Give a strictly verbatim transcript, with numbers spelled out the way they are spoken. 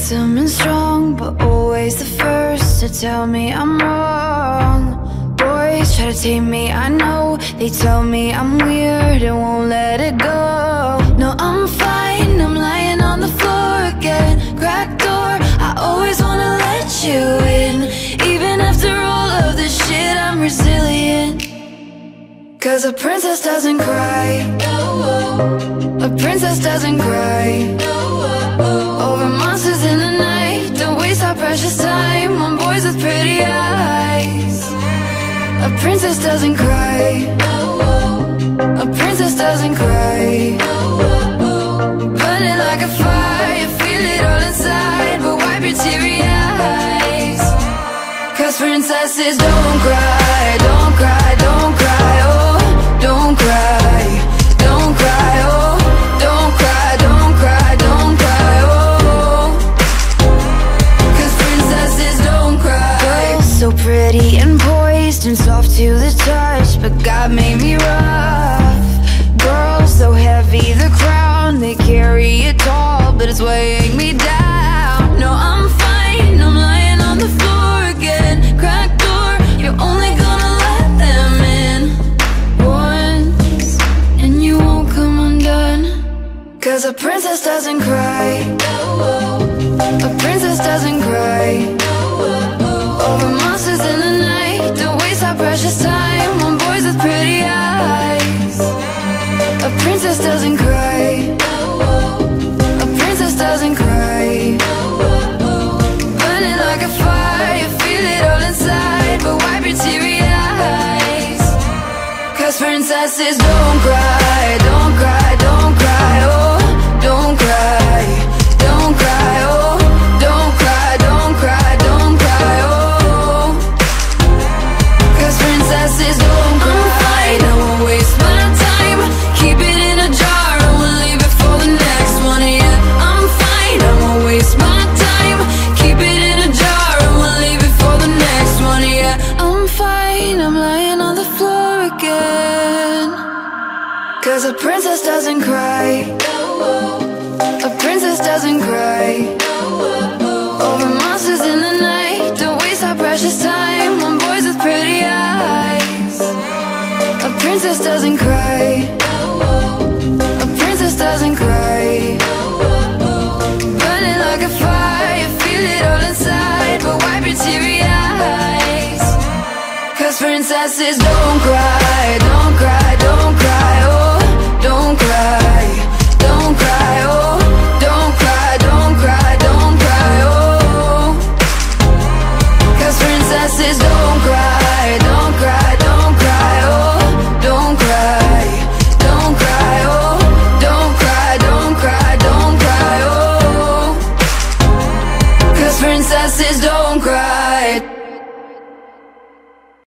handsome and strong, but always the first to tell me I'm wrong. Boys try to tame me, I know. They tell me I'm weird and won't let it go. No, I'm fine, I'm lying on the floor again. Cracked door, I always wanna let you in. Even after all of this shit, I'm resilient. Cause a princess doesn't cry. A princess doesn't cry over monsters in the night. Don't waste our precious time on boys with pretty eyes. A princess doesn't cry. A princess doesn't cry. Burning like a fire, feel it all inside, but wipe your teary eyes. Cause princesses don't cry, don't cry, don't cry, oh, don't cry, don't cry, oh, don't cry, don't cry, don't cry, oh. Cause princesses don't cry. Girls so pretty and poised and soft to the touch, but God made me rough. Girls so heavy, the crown, they carry it tall, but it's weighing me down. No, I'm fine, I'm lying on the floor again. Cracked door, you're only gonna let them in once, and you won't come undone. Cause a princess doesn't cry. A princess doesn't cry over monsters in the night. Don't waste our precious time on boys with pretty eyes. A princess doesn't cry. A princess doesn't cry. Burning like a fire, feel it all inside, but wipe your teary eyes. Cause princesses don't cry, don't cry, don't cry, oh, don't cry, don't cry, oh, don't cry, don't cry, don't cry, oh. Cause princesses don't cry. I'm fine, I won't waste my time. Keep it in a jar and we'll leave it for the next one, yeah. I'm fine, I won't waste my time. Keep it in a jar and we'll leave it for the next one, yeah. I'm fine, I'm lying on the floor again. Cause a princess doesn't cry. A princess doesn't cry over monsters in the night. Don't waste our precious time on boys with pretty eyes. A princess doesn't cry. A princess doesn't cry. Burning like a fire, feel it all inside, but wipe your teary eyes. Cause princesses don't cry, don't cry, don't cry, oh, don't cry, don't cry, oh, don't cry, don't cry, don't cry, oh. Cause princesses don't cry, don't cry, don't cry, oh, don't cry, don't cry, oh, don't cry, don't cry, don't cry, oh. Cause princesses don't cry.